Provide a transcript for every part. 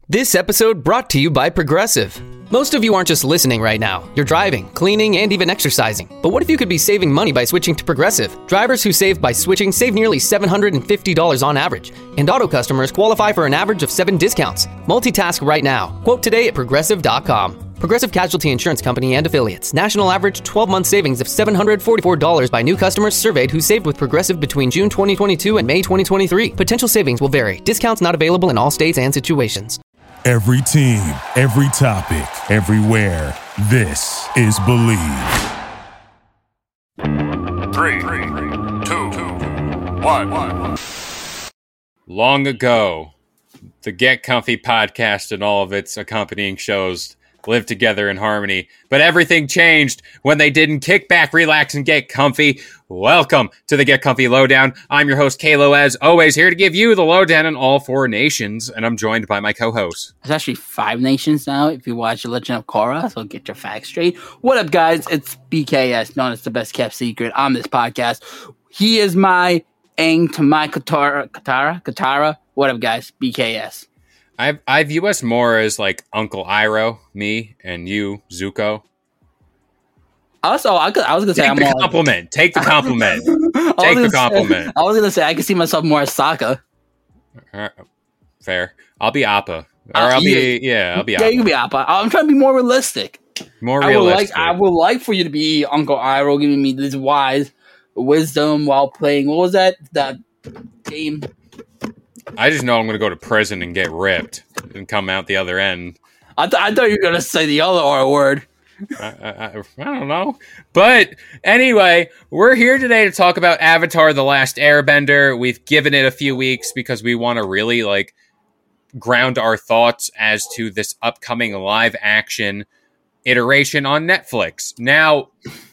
This episode brought to you by Progressive. Most of you aren't just listening right now. You're driving, cleaning, and even exercising. But what if you could be saving money by switching to Progressive? Drivers who save by switching save nearly $750 on average. And auto customers qualify for an average of 7 discounts. Multitask right now. Quote today at Progressive.com. Progressive Casualty Insurance Company and Affiliates. National average 12-month savings of $744 by new customers surveyed who saved with Progressive between June 2022 and May 2023. Potential savings will vary. Discounts not available in all states and situations. Every team, every topic, everywhere. This is Believe. 3, 2, 1. Long ago, the Get Comfy podcast and all of its accompanying shows lived together in harmony, but everything changed when they didn't kick back, relax, and get comfy. Welcome to the Get Comfy Lowdown. I'm your host, Kalo, as always, here to give you the lowdown in all 4 nations, and I'm joined by my co-host. There's actually 5 nations now if you watch The Legend of Korra, so get your facts straight. What up, guys? It's BKS, known as the best kept secret on this podcast. He is my Aang to my Katara. What up, guys? BKS. I view us more as like Uncle Iroh, me, and you, Zuko. Also, I was gonna say Take the compliment. Take the compliment. Take the compliment. I was gonna say I can see myself more as Sokka. Fair. I'll be Appa. Or I'll be Appa. Yeah, you can be Appa. I'm trying to be more realistic. More realistic. I would like for you to be Uncle Iroh, giving me this wise wisdom while playing. What was that game? I just know I'm going to go to prison and get ripped and come out the other end. I thought you were going to say the other R word. I don't know. But anyway, we're here today to talk about Avatar: The Last Airbender. We've given it a few weeks because we want to really ground our thoughts as to this upcoming live action iteration on Netflix. Now,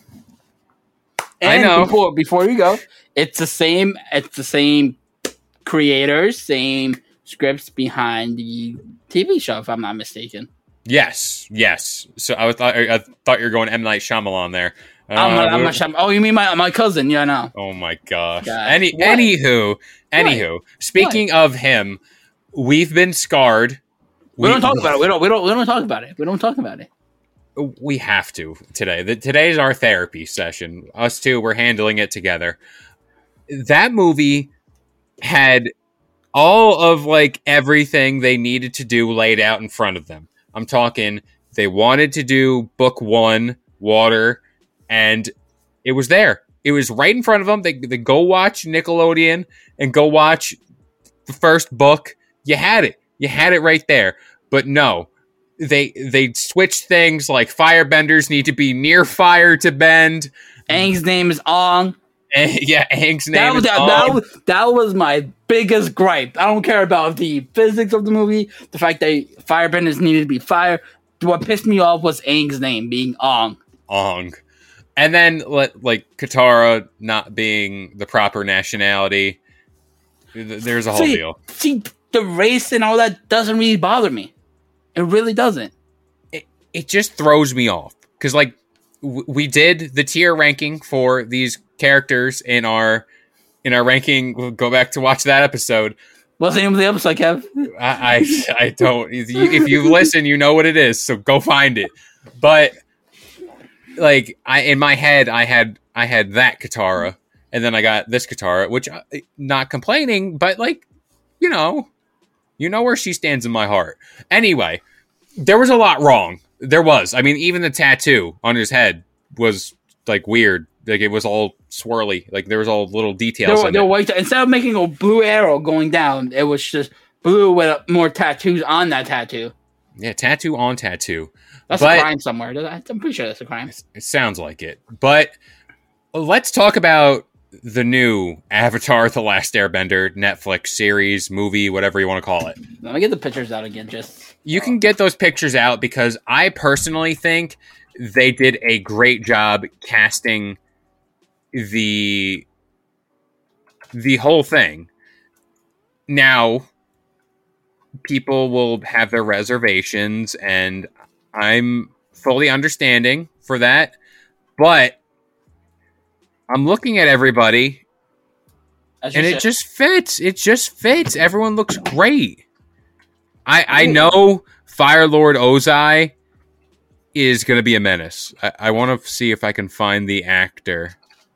and I know before you go, it's the same creators, same scripts behind the TV show, if I'm not mistaken. Yes. So I thought you were going M. Night Shyamalan there. I'm not Shyamalan. Oh, you mean my cousin? Yeah, no. Oh my gosh. Anywho. Speaking of him, we've been scarred. We don't talk about it. We don't talk about it. We don't talk about it. We have to today. Today's our therapy session. Us two, we're handling it together. That movie had all of everything they needed to do laid out in front of them. I'm talking, they wanted to do book 1, Water, and it was there. It was right in front of them. They go watch Nickelodeon and go watch the first book. You had it. You had it right there. But no, they switched things like firebenders need to be near fire to bend. Aang's name is Ong. Yeah, Aang's name is Ong. That was my biggest gripe. I don't care about the physics of the movie, the fact that firebenders needed to be fire. What pissed me off was Aang's name being Ong. Ong. And then, Katara not being the proper nationality. There's a whole deal. See, the race and all that doesn't really bother me. It really doesn't. It just throws me off. Because, we did the tier ranking for these characters in our ranking. We'll go back to watch that episode. What's the name of the episode, Kev? I don't. If you listen, you know what it is. So go find it. But in my head, I had that Katara, and then I got this Katara, which not complaining, but you know where she stands in my heart. Anyway, there was a lot wrong. There was. I mean, even the tattoo on his head was weird. It was all swirly. There was all little details. Instead of making a blue arrow going down, it was just blue with more tattoos on that tattoo. Yeah, tattoo on tattoo. That's a crime somewhere. I'm pretty sure that's a crime. It sounds like it. But let's talk about the new Avatar: The Last Airbender Netflix series, movie, whatever you want to call it. Let me get the pictures out again. You can get those pictures out because I personally think they did a great job casting the whole thing. Now, people will have their reservations, and I'm fully understanding for that, but I'm looking at everybody, and it just fits. It just fits. Everyone looks great. I know Fire Lord Ozai is going to be a menace. I want to see if I can find the actor.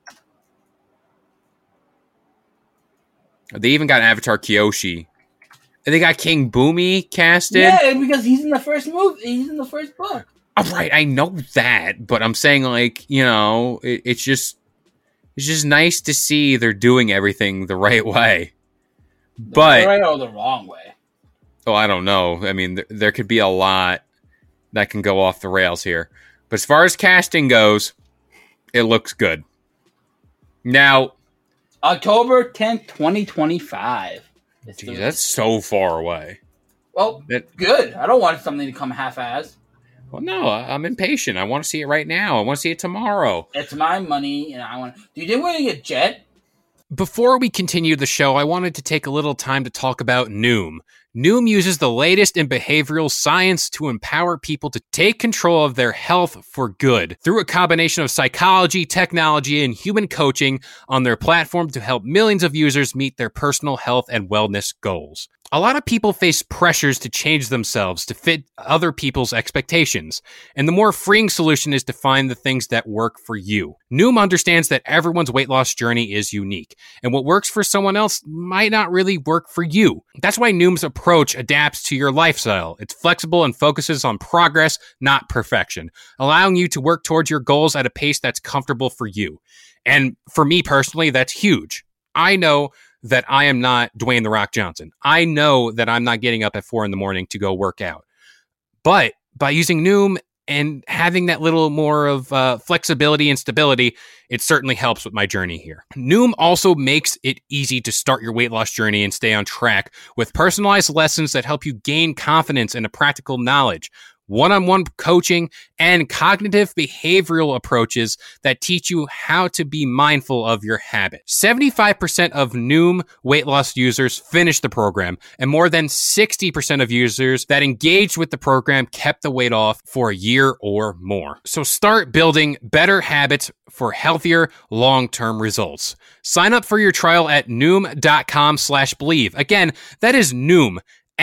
They even got Avatar Kyoshi. And they got King Boomy casted. Yeah, because he's in the first movie. He's in the first book. All right, I know that, but I'm saying, like, you know, it's just nice to see they're doing everything the right way. But the right or the wrong way? Oh, I don't know. I mean, there could be a lot that can go off the rails here. But as far as casting goes, it looks good. Now, October 10th, 2025. Geez, that's so far away. Well, good. I don't want something to come half-assed. Well, no, I'm impatient. I want to see it right now. I want to see it tomorrow. It's my money, and I want. Do you think we're gonna get Jet? Before we continue the show, I wanted to take a little time to talk about Noom. Noom uses the latest in behavioral science to empower people to take control of their health for good through a combination of psychology, technology, and human coaching on their platform to help millions of users meet their personal health and wellness goals. A lot of people face pressures to change themselves to fit other people's expectations, and the more freeing solution is to find the things that work for you. Noom understands that everyone's weight loss journey is unique, and what works for someone else might not really work for you. That's why Noom's approach adapts to your lifestyle. It's flexible and focuses on progress, not perfection, allowing you to work towards your goals at a pace that's comfortable for you. And for me personally, that's huge. I know that I am not Dwayne The Rock Johnson. I know that I'm not getting up at 4 a.m. to go work out. But by using Noom and having that little more of flexibility and stability, it certainly helps with my journey here. Noom also makes it easy to start your weight loss journey and stay on track with personalized lessons that help you gain confidence and a practical knowledge, one-on-one coaching, and cognitive behavioral approaches that teach you how to be mindful of your habits. 75% of Noom weight loss users finished the program, and more than 60% of users that engaged with the program kept the weight off for a year or more. So start building better habits for healthier long-term results. Sign up for your trial at Noom.com/believe. Again, that is Noom,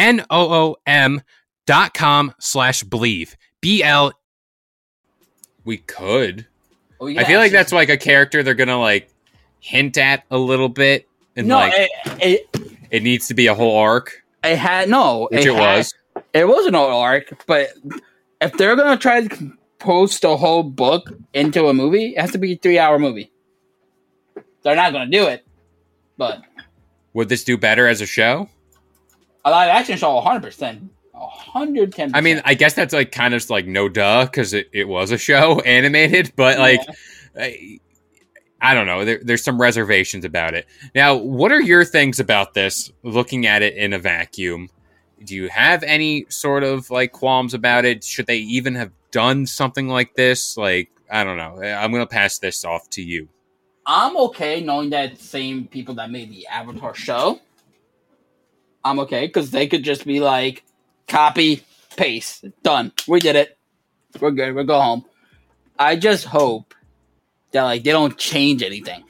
Noom.com/believe. BL. We could. Oh, yeah, I feel like that's like a character they're gonna like hint at a little bit, and no, like it needs to be a whole arc. It had no. Which it was. It was an old arc, but if they're gonna try to post a whole book into a movie, it has to be a 3-hour movie. They're not gonna do it, but would this do better as a show? A live action show, 100%. 110%. I mean, I guess that's like kind of like no duh, because it was a show animated, but like, I don't know. There's some reservations about it. Now, what are your things about this, looking at it in a vacuum? Do you have any sort of like qualms about it? Should they even have done something like this? Like, I don't know. I'm going to pass this off to you. I'm okay knowing that same people that made the Avatar show. I'm okay, because they could just be like, copy, paste, done. We did it. We're good. We'll go home. I just hope that like they don't change anything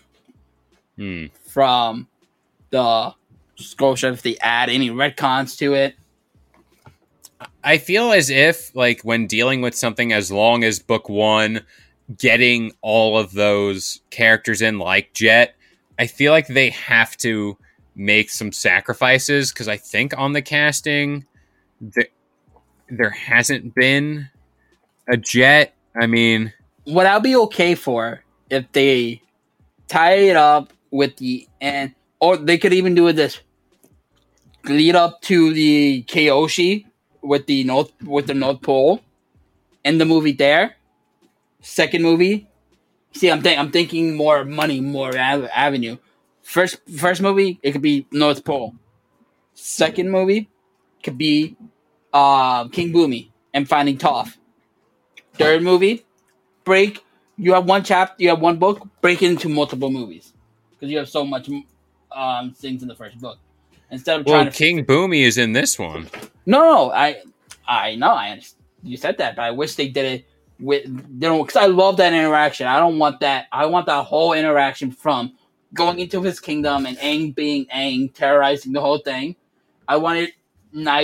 from the Scotia if they add any retcons to it. I feel as if like when dealing with something as long as book one, getting all of those characters in like Jet, I feel like they have to make some sacrifices, because I think on the casting there hasn't been a Jet. I mean, what I'll be okay for if they tie it up with the end, or they could even do this lead up to the Kyoshi with the North Pole in the movie there. Second movie, see, I'm thinking more money, more avenue. First movie, it could be North Pole. Second movie could be King Boomy and Finding Toph. Third movie, you have one chapter, you have one book, break it into multiple movies, because you have so much things in the first book. Instead of trying to King Boomy is in this one. No, I know, you said that, but I wish they did it with because I love that interaction. I don't want that. I want that whole interaction from going into his kingdom and Aang being Aang, terrorizing the whole thing. I want it nice,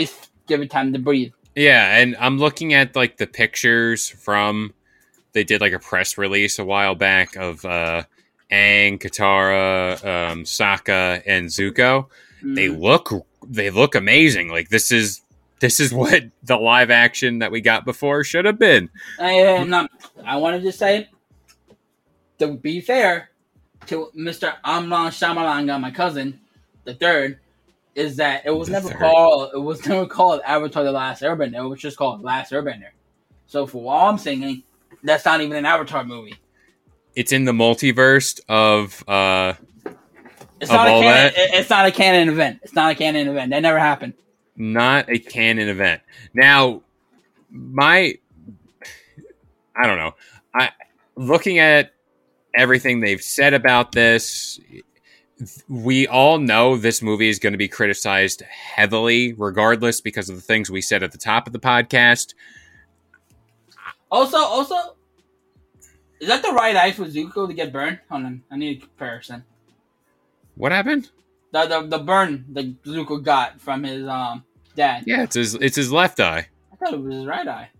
give it time to breathe. Yeah, and I'm looking at like the pictures from. They did like a press release a while back of Aang, Katara, Sokka, and Zuko. They look amazing. Like this is what the live action that we got before should have been. I wanted to say, to be fair to Mr. Amnon Shamalanga, my cousin, the third, is that it was never called Avatar: The Last Airbender. It was just called Last Airbender. So for all I'm saying, that's not even an Avatar movie. It's in the multiverse of it's not a canon. It's not a canon event. It's not a canon event. That never happened. Not a canon event. Now, I don't know. Looking at everything they've said about this, we all know this movie is going to be criticized heavily, regardless, because of the things we said at the top of the podcast. Also, is that the right eye for Zuko to get burned? Hold on, I need a comparison. What happened? The burn that Zuko got from his dad. Yeah, it's his left eye. I thought it was his right eye.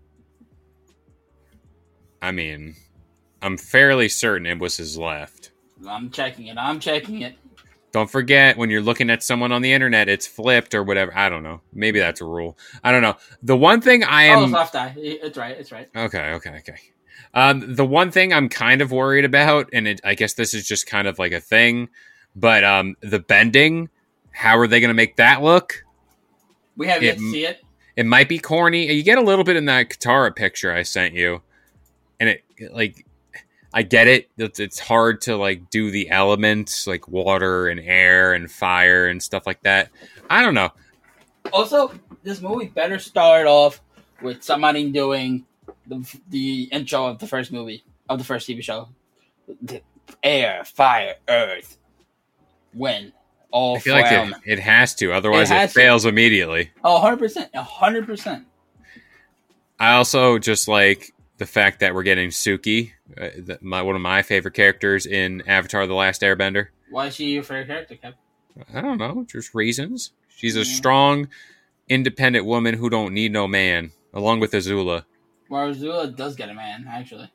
I mean, I'm fairly certain it was his left. I'm checking it. Don't forget, when you're looking at someone on the internet, it's flipped or whatever. I don't know. Maybe that's a rule. I don't know. The one thing I am... Oh, it's left eye. It's right. Okay. The one thing I'm kind of worried about, and I guess this is just kind of like a thing, but the bending, how are they going to make that look? We have yet to see it. It might be corny. You get a little bit in that Katara picture I sent you, and it like... I get it. It's hard to like do the elements like water and air and fire and stuff like that. I don't know. Also, this movie better start off with somebody doing the intro of the first movie, of the first TV show. Air, fire, earth, wind, all I feel like it has to. Otherwise, it fails immediately. Oh, 100%. 100%. I also just like the fact that we're getting Suki, one of my favorite characters in Avatar: The Last Airbender. Why is she your favorite character, Kev? I don't know, just reasons. She's a strong, independent woman who don't need no man, along with Azula. Well, Azula does get a man, actually.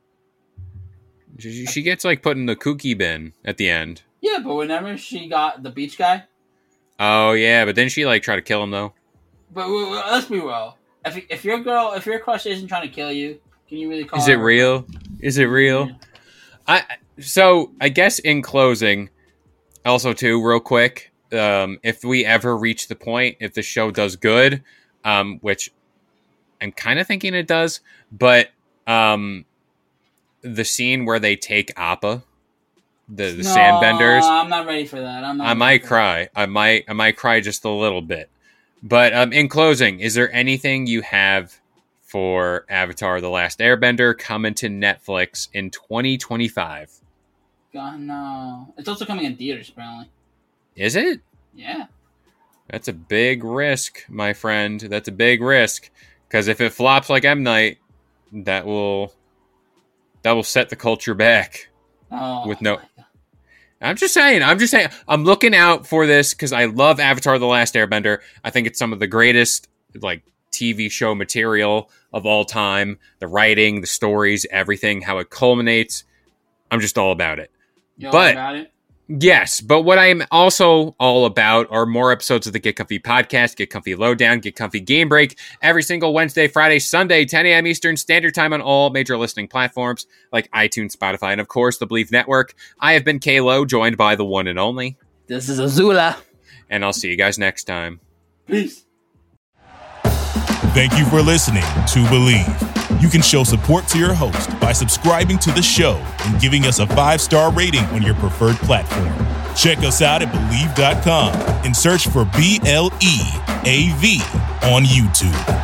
She gets like put in the kooky bin at the end. Yeah, but whenever she got the beach guy. Oh yeah, but then she like tried to kill him though. But let's be real. If your crush isn't trying to kill you, can you really call Is it real? Is it real? Yeah. So I guess in closing, also too, real quick, if we ever reach the point, if the show does good, which I'm kind of thinking it does, but the scene where they take Appa, the sandbenders, I'm not ready for that. I might cry. I might cry just a little bit. But in closing, is there anything you have for Avatar: The Last Airbender coming to Netflix in 2025? God, no. It's also coming in theaters, apparently. Is it? Yeah. That's a big risk, my friend. That's a big risk. Because if it flops like M. Night, that will set the culture back. Oh, with no... I'm just saying. I'm looking out for this because I love Avatar: The Last Airbender. I think it's some of the greatest, like, TV show material of all time. The writing, the stories, everything, how it culminates. I'm just all about it. You're all about it? Yes, but what I am also all about are more episodes of the Get Comfy podcast, Get Comfy Lowdown, Get Comfy Game Break, every single Wednesday, Friday, Sunday, 10 a.m. Eastern Standard Time on all major listening platforms like iTunes, Spotify, and of course, the Believe Network. I have been K-Lo, joined by the one and only. This is Azula. And I'll see you guys next time. Peace. Thank you for listening to Believe. You can show support to your host by subscribing to the show and giving us a 5-star rating on your preferred platform. Check us out at Believe.com and search for BLEAV on YouTube.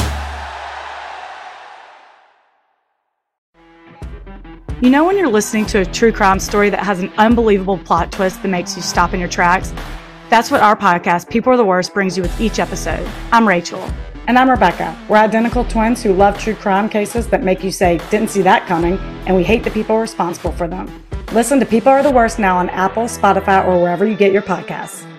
You know when you're listening to a true crime story that has an unbelievable plot twist that makes you stop in your tracks? That's what our podcast, People Are the Worst, brings you with each episode. I'm Rachel. And I'm Rebecca. We're identical twins who love true crime cases that make you say, didn't see that coming, and we hate the people responsible for them. Listen to People Are the Worst now on Apple, Spotify, or wherever you get your podcasts.